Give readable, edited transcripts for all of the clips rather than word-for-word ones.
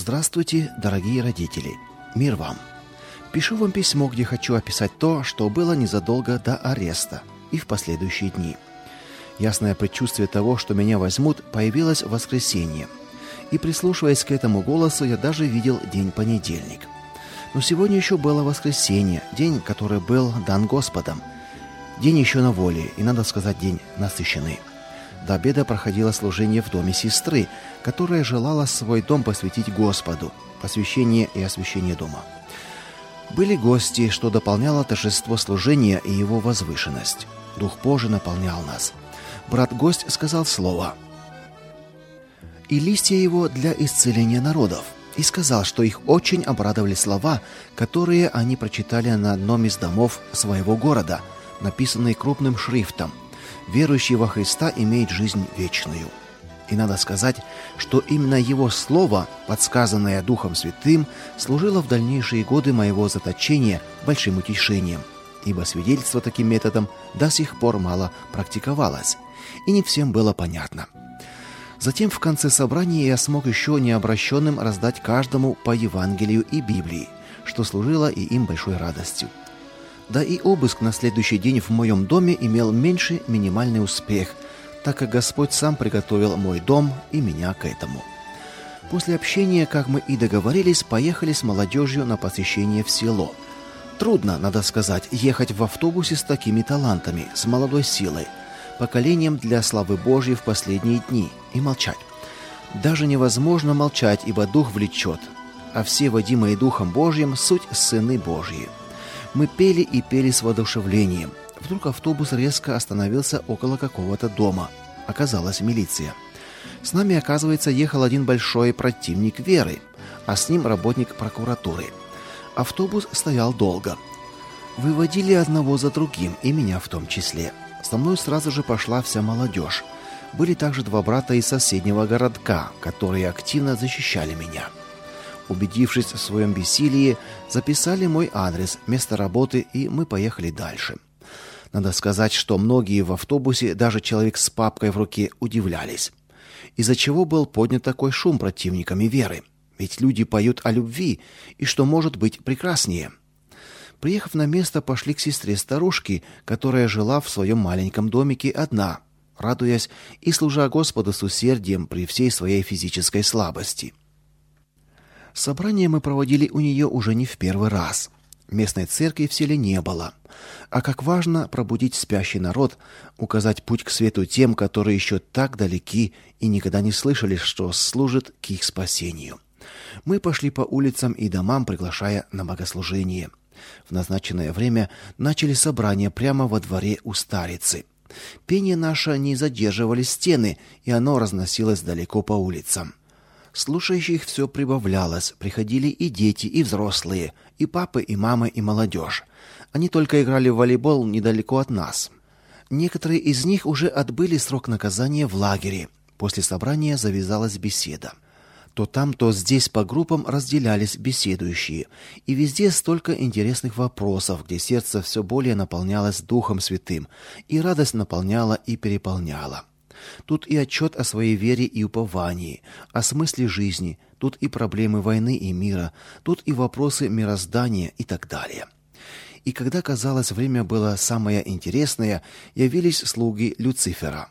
Здравствуйте, дорогие родители! Мир вам! Пишу вам письмо, где хочу описать то, что было незадолго до ареста и в последующие дни. Ясное предчувствие того, что меня возьмут, появилось в воскресенье. И прислушиваясь к этому голосу, я даже видел день понедельник. Но сегодня еще было воскресенье, день, который был дан Господом. День еще на воле, и, надо сказать, день насыщенный. До обеда проходило служение в доме сестры, которая желала свой дом посвятить Господу, посвящение и освящение дома. Были гости, что дополняло торжество служения и его возвышенность. Дух Божий наполнял нас. Брат-гость сказал слово. «И листья его для исцеления народов». И сказал, что их очень обрадовали слова, которые они прочитали на одном из домов своего города, написанные крупным шрифтом: «Верующий во Христа имеет жизнь вечную». И надо сказать, что именно его слово, подсказанное Духом Святым, служило в дальнейшие годы моего заточения большим утешением, ибо свидетельство таким методом до сих пор мало практиковалось, и не всем было понятно. Затем в конце собрания я смог еще необращенным раздать каждому по Евангелию и Библии, что служило и им большой радостью. Да и обыск на следующий день в моем доме имел меньший минимальный успех, так как Господь сам приготовил мой дом и меня к этому. После общения, как мы и договорились, поехали с молодежью на посещение в село. Трудно, надо сказать, ехать в автобусе с такими талантами, с молодой силой, поколением для славы Божьей в последние дни, и молчать. Даже невозможно молчать, ибо Дух влечет, а все, водимые Духом Божьим, суть сыны Божьи. Мы пели и пели с воодушевлением. Вдруг автобус резко остановился около какого-то дома. Оказалась милиция. С нами, оказывается, ехал один большой противник веры, а с ним работник прокуратуры. Автобус стоял долго. Выводили одного за другим, и меня в том числе. Со мной сразу же пошла вся молодежь. Были также два брата из соседнего городка, которые активно защищали меня. Убедившись в своем бессилии, записали мой адрес, место работы, и мы поехали дальше. Надо сказать, что многие в автобусе, даже человек с папкой в руке, удивлялись. Из-за чего был поднят такой шум противниками веры? Ведь люди поют о любви, и что может быть прекраснее? Приехав на место, пошли к сестре-старушке, которая жила в своем маленьком домике одна, радуясь и служа Господу с усердием при всей своей физической слабости. Собрание мы проводили у нее уже не в первый раз. Местной церкви в селе не было. А как важно пробудить спящий народ, указать путь к свету тем, которые еще так далеки и никогда не слышали, что служит к их спасению. Мы пошли по улицам и домам, приглашая на богослужение. В назначенное время начали собрание прямо во дворе у старицы. Пение наше не задерживали стены, и оно разносилось далеко по улицам. Слушающих все прибавлялось, приходили и дети, и взрослые, и папы, и мамы, и молодежь. Они только играли в волейбол недалеко от нас. Некоторые из них уже отбыли срок наказания в лагере. После собрания завязалась беседа. То там, то здесь по группам разделялись беседующие, и везде столько интересных вопросов, где сердце все более наполнялось Духом Святым, и радость наполняла и переполняла. Тут и отчет о своей вере и уповании, о смысле жизни, тут и проблемы войны и мира, тут и вопросы мироздания и так далее. И когда, казалось, время было самое интересное, явились слуги Люцифера.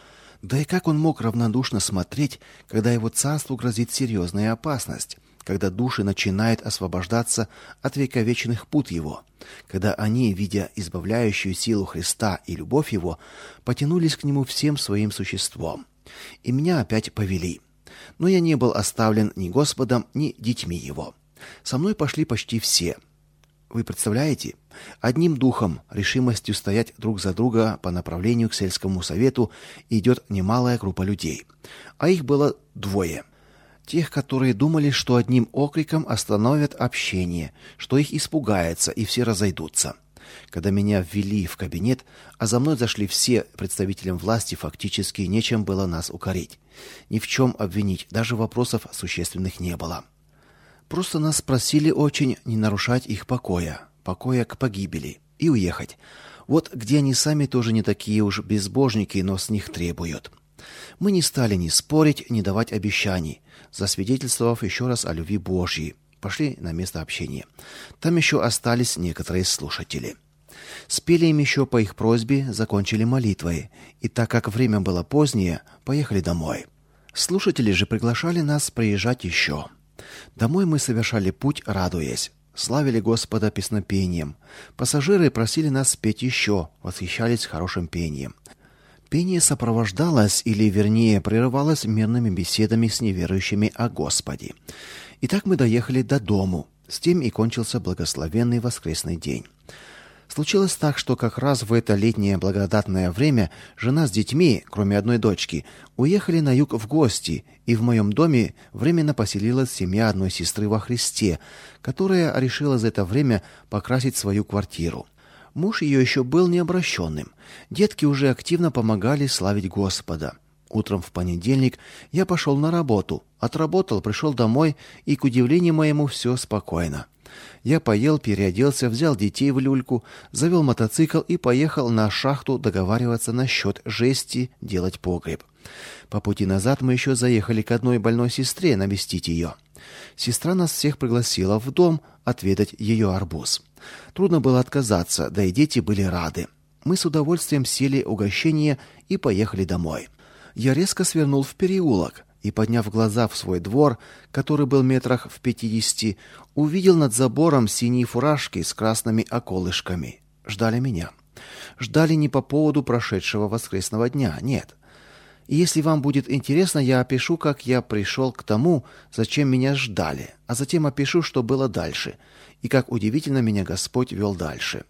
Да и как он мог равнодушно смотреть, когда его царству грозит серьезная опасность, когда души начинают освобождаться от вековечных пут его, когда они, видя избавляющую силу Христа и любовь его, потянулись к нему всем своим существом. И меня опять повели. Но я не был оставлен ни Господом, ни детьми его. Со мной пошли почти все. Вы представляете? Одним духом, решимостью стоять друг за друга по направлению к сельскому совету идет немалая группа людей. А их было двое. Тех, которые думали, что одним окриком остановят общение, что их испугается и все разойдутся. Когда меня ввели в кабинет, а за мной зашли все представителям власти, фактически нечем было нас укорить. Ни в чем обвинить, даже вопросов существенных не было. Просто нас просили очень не нарушать их покоя к погибели, и уехать. Вот где они сами тоже не такие уж безбожники, но с них требуют. Мы не стали ни спорить, ни давать обещаний, засвидетельствовав еще раз о любви Божьей. Пошли на место общения. Там еще остались некоторые слушатели. Спели им еще по их просьбе, закончили молитвой, и так как время было позднее, поехали домой. Слушатели же приглашали нас приезжать еще. Домой мы совершали путь, радуясь. Славили Господа песнопением. Пассажиры просили нас спеть еще, восхищались хорошим пением. Пение сопровождалось, или вернее прерывалось мирными беседами с неверующими о Господе. И так мы доехали до дому. С тем и кончился благословенный воскресный день. Случилось так, что как раз в это летнее благодатное время жена с детьми, кроме одной дочки, уехали на юг в гости, и в моем доме временно поселилась семья одной сестры во Христе, которая решила за это время покрасить свою квартиру. Муж ее еще был необращенным. Детки уже активно помогали славить Господа. Утром в понедельник я пошел на работу, отработал, пришел домой, и, к удивлению моему, все спокойно. Я поел, переоделся, взял детей в люльку, завел мотоцикл и поехал на шахту договариваться насчет жести, делать погреб. По пути назад мы еще заехали к одной больной сестре навестить ее. Сестра нас всех пригласила в дом отведать ее арбуз. Трудно было отказаться, да и дети были рады. Мы с удовольствием съели угощение и поехали домой. Я резко свернул в переулок и, подняв глаза в свой двор, который был метрах в 50, увидел над забором синие фуражки с красными околышками. Ждали меня. Ждали не по поводу прошедшего воскресного дня, нет. И если вам будет интересно, я опишу, как я пришел к тому, зачем меня ждали, а затем опишу, что было дальше, и как удивительно меня Господь вел дальше.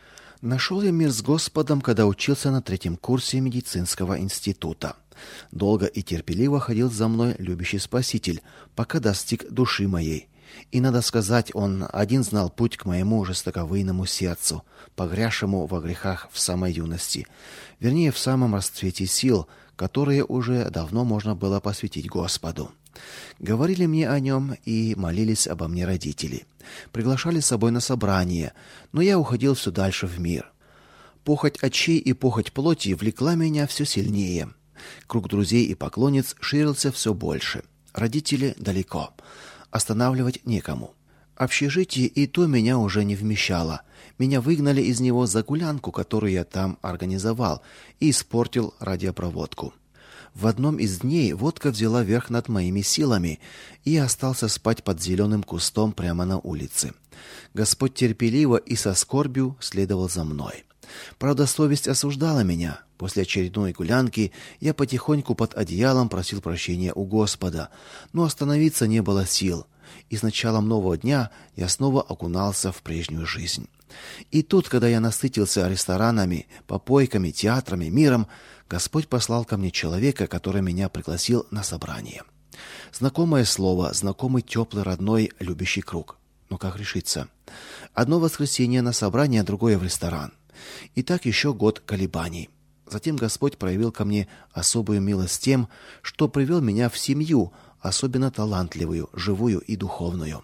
Нашел я мир с Господом, когда учился на 3-м курсе медицинского института. Долго и терпеливо ходил за мной любящий Спаситель, пока достиг души моей. И, надо сказать, он один знал путь к моему жестоковыйному сердцу, погрязшему во грехах в самой юности, вернее, в самом расцвете сил, которые уже давно можно было посвятить Господу. Говорили мне о нем и молились обо мне родители. Приглашали с собой на собрание, но я уходил все дальше в мир. Похоть очей и похоть плоти влекла меня все сильнее. Круг друзей и поклонниц ширился все больше. Родители далеко. Останавливать некому. Общежитие и то меня уже не вмещало. Меня выгнали из него за гулянку, которую я там организовал, и испортил радиопроводку. В одном из дней водка взяла верх над моими силами, и я остался спать под зеленым кустом прямо на улице. Господь терпеливо и со скорбью следовал за мной. Правда, совесть осуждала меня. После очередной гулянки я потихоньку под одеялом просил прощения у Господа, но остановиться не было сил. И с началом нового дня я снова окунался в прежнюю жизнь. И тут, когда я насытился ресторанами, попойками, театрами, миром, Господь послал ко мне человека, который меня пригласил на собрание. Знакомое слово, знакомый теплый, родной, любящий круг. Но как решиться? Одно воскресенье на собрание, другое в ресторан. И так еще год колебаний. Затем Господь проявил ко мне особую милость тем, что привел меня в семью, особенно талантливую, живую и духовную.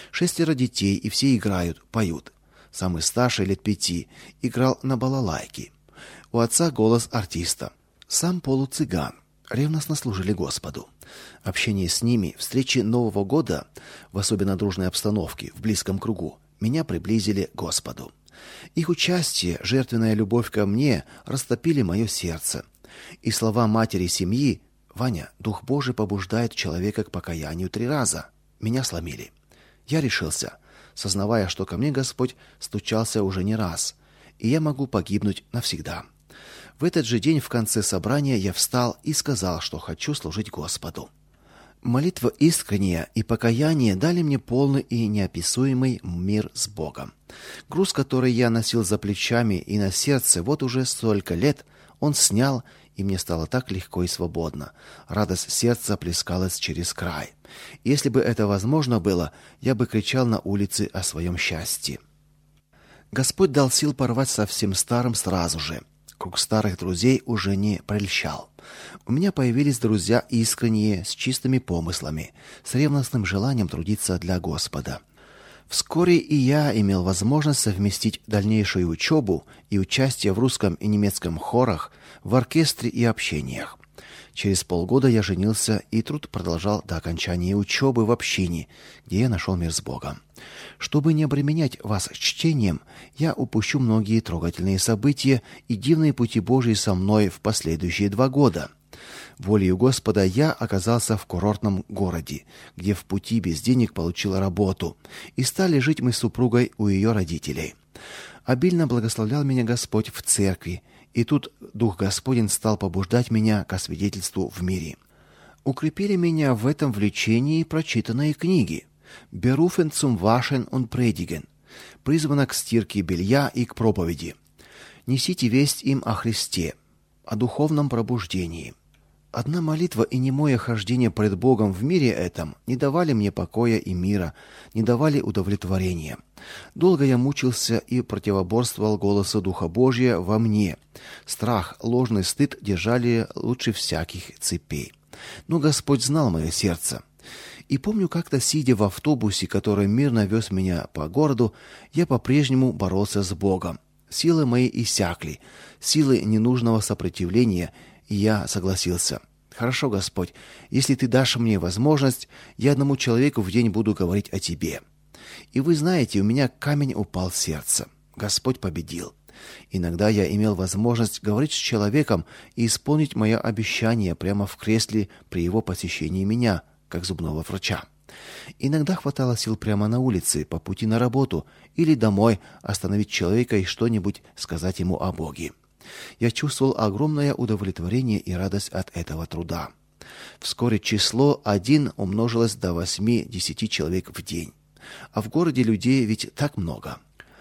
6 детей, и все играют, поют. Самый старший, лет 5, играл на балалайке. У отца голос артиста. Сам полуцыган. Ревностно служили Господу. Общение с ними, встречи Нового года, в особенно дружной обстановке, в близком кругу, меня приблизили к Господу. Их участие, жертвенная любовь ко мне растопили мое сердце. И слова матери семьи: «Ваня, Дух Божий побуждает человека к покаянию 3 раза», меня сломили. Я решился, сознавая, что ко мне Господь стучался уже не раз, и я могу погибнуть навсегда. В этот же день в конце собрания я встал и сказал, что хочу служить Господу. Молитва искренняя и покаяние дали мне полный и неописуемый мир с Богом. Груз, который я носил за плечами и на сердце вот уже столько лет, он снял, и мне стало так легко и свободно. Радость сердца плескалась через край. Если бы это возможно было, я бы кричал на улице о своем счастье. Господь дал сил порвать со всем старым сразу же. Круг старых друзей уже не прельщал. У меня появились друзья искренние, с чистыми помыслами, с ревностным желанием трудиться для Господа. Вскоре и я имел возможность совместить дальнейшую учебу и участие в русском и немецком хорах, в оркестре и общениях. Через полгода я женился, и труд продолжал до окончания учебы в общине, где я нашел мир с Богом. Чтобы не обременять вас чтением, я упущу многие трогательные события и дивные пути Божьи со мной в последующие 2 года. Волею Господа я оказался в курортном городе, где в пути без денег получил работу, и стали жить мы с супругой у ее родителей. Обильно благословлял меня Господь в церкви, и тут Дух Господень стал побуждать меня ко свидетельству в мире. Укрепили меня в этом влечении прочитанные книги «Berufen zum Waschen und Predigen», призвана к стирке белья и к проповеди. «Несите весть им о Христе», о духовном пробуждении. Одна молитва и немое хождение пред Богом в мире этом не давали мне покоя и мира, не давали удовлетворения. Долго я мучился и противоборствовал голосу Духа Божия во мне. Страх, ложный стыд держали лучше всяких цепей. Но Господь знал мое сердце. И помню, как-то сидя в автобусе, который мирно вез меня по городу, я по-прежнему боролся с Богом. Силы мои иссякли, силы ненужного сопротивления, и я согласился. Хорошо, Господь, если ты дашь мне возможность, я одному человеку в день буду говорить о тебе. И вы знаете, у меня камень упал в сердце. Господь победил. Иногда я имел возможность говорить с человеком и исполнить мое обещание прямо в кресле при его посещении меня, как зубного врача. Иногда хватало сил прямо на улице, по пути на работу или домой остановить человека и что-нибудь сказать ему о Боге. Я чувствовал огромное удовлетворение и радость от этого труда. Вскоре число 1 умножилось до 8-10 человек в день. А в городе людей ведь так много.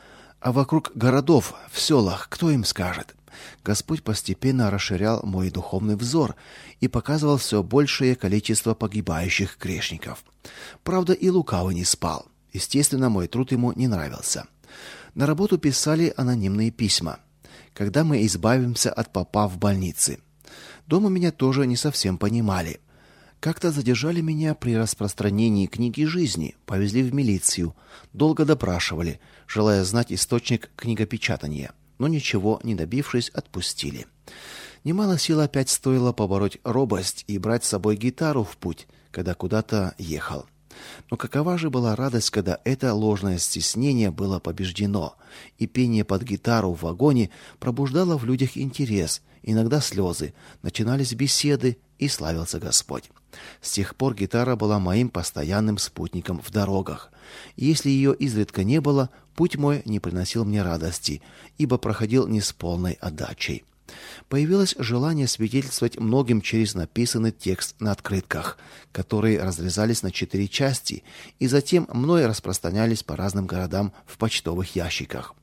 А вокруг городов, в селах, кто им скажет? Господь постепенно расширял мой духовный взор и показывал все большее количество погибающих грешников. Правда, и лукавый не спал. Естественно, мой труд ему не нравился. На работу писали анонимные письма. Когда мы избавимся от попа в больнице? Дома меня тоже не совсем понимали. Как-то задержали меня при распространении книги жизни, повезли в милицию, долго допрашивали, желая знать источник книгопечатания, но ничего не добившись, отпустили. Немало сил опять стоило побороть робость и брать с собой гитару в путь, когда куда-то ехал. Но какова же была радость, когда это ложное стеснение было побеждено, и пение под гитару в вагоне пробуждало в людях интерес, иногда слезы, начинались беседы, и славился Господь. С тех пор гитара была моим постоянным спутником в дорогах. И если ее изредка не было, путь мой не приносил мне радости, ибо проходил не с полной отдачей. Появилось желание свидетельствовать многим через написанный текст на открытках, которые разрезались на 4 части и затем мной распространялись по разным городам в почтовых ящиках.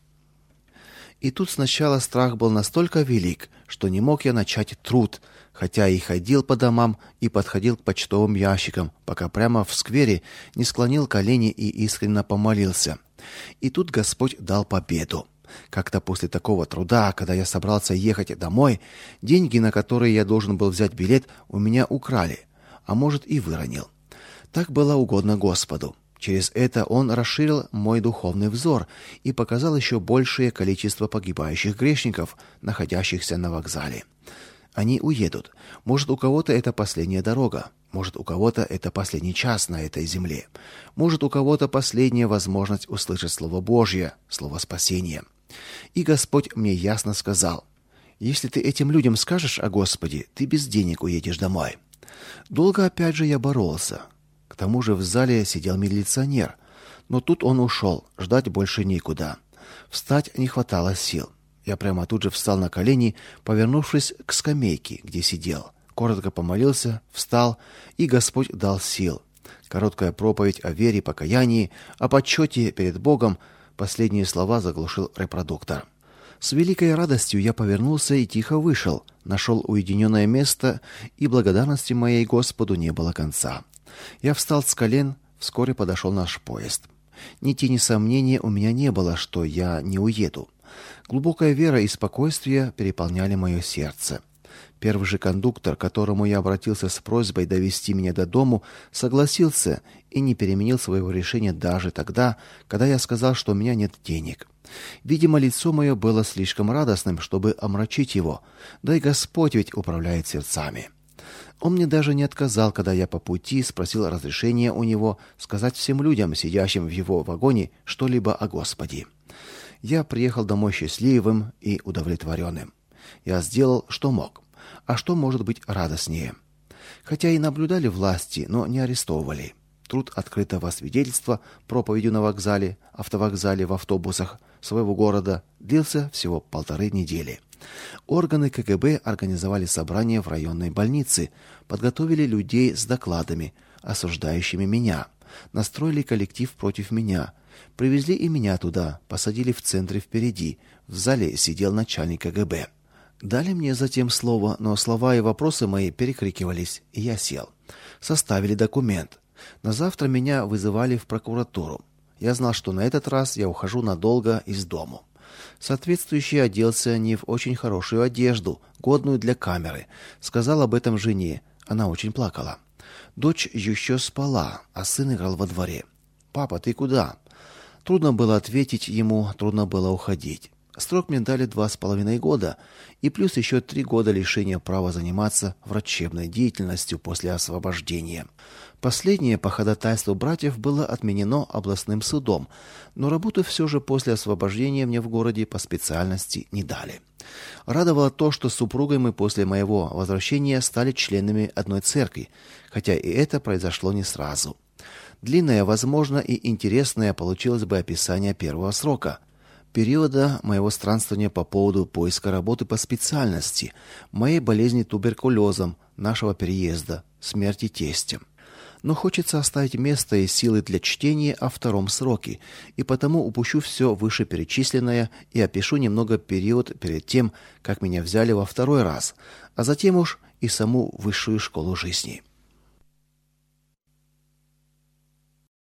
И тут сначала страх был настолько велик, что не мог я начать труд, хотя и ходил по домам и подходил к почтовым ящикам, пока прямо в сквере не склонил колени и искренне помолился. И тут Господь дал победу. Как-то после такого труда, когда я собрался ехать домой, деньги, на которые я должен был взять билет, у меня украли, а может и выронил. Так было угодно Господу. Через это Он расширил мой духовный взор и показал еще большее количество погибающих грешников, находящихся на вокзале. Они уедут. Может, у кого-то это последняя дорога. Может, у кого-то это последний час на этой земле. Может, у кого-то последняя возможность услышать Слово Божье, Слово спасения. И Господь мне ясно сказал: если ты этим людям скажешь о Господе, ты без денег уедешь домой. Долго опять же я боролся. К тому же в зале сидел милиционер, но тут он ушел, ждать больше некуда. Встать не хватало сил. Я прямо тут же встал на колени, повернувшись к скамейке, где сидел. Коротко помолился, встал, и Господь дал сил. Короткая проповедь о вере, покаянии, о почете перед Богом. Последние слова заглушил репродуктор. С великой радостью я повернулся и тихо вышел, нашел уединенное место, и благодарности моей Господу не было конца. Я встал с колен, вскоре подошел наш поезд. Ни тени сомнения у меня не было, что я не уеду. Глубокая вера и спокойствие переполняли мое сердце. Первый же кондуктор, к которому я обратился с просьбой довести меня до дому, согласился и не переменил своего решения даже тогда, когда я сказал, что у меня нет денег. Видимо, лицо мое было слишком радостным, чтобы омрачить его, да и Господь ведь управляет сердцами. Он мне даже не отказал, когда я по пути спросил разрешения у него сказать всем людям, сидящим в его вагоне, что-либо о Господе. Я приехал домой счастливым и удовлетворенным. Я сделал, что мог. А что может быть радостнее? Хотя и наблюдали власти, но не арестовывали. Труд открытого свидетельства проповедью на вокзале, автовокзале, в автобусах своего города длился всего 1,5 недели. Органы КГБ организовали собрание в районной больнице, подготовили людей с докладами, осуждающими меня, настроили коллектив против меня, привезли и меня туда, посадили в центре впереди, в зале сидел начальник КГБ. Дали мне затем слово, но слова и вопросы мои перекрикивались, и я сел. Составили документ. На завтра меня вызывали в прокуратуру. Я знал, что на этот раз я ухожу надолго из дому. Соответствующе оделся не в очень хорошую одежду, годную для камеры. Сказал об этом жене. Она очень плакала. Дочь еще спала, а сын играл во дворе. «Папа, ты куда?» Трудно было ответить ему, трудно было уходить. Срок мне дали 2,5 года, и плюс еще 3 года лишения права заниматься врачебной деятельностью после освобождения. Последнее по ходатайству братьев было отменено областным судом, но работу все же после освобождения мне в городе по специальности не дали. Радовало то, что с супругой мы после моего возвращения стали членами одной церкви, хотя и это произошло не сразу. Длинное, возможно, и интересное получилось бы описание первого срока. Периода моего странствования по поводу поиска работы по специальности, моей болезни туберкулезом, нашего переезда, смерти тестя. Но хочется оставить место и силы для чтения о втором сроке, и потому упущу все вышеперечисленное и опишу немного период перед тем, как меня взяли во второй раз, а затем уж и саму высшую школу жизни.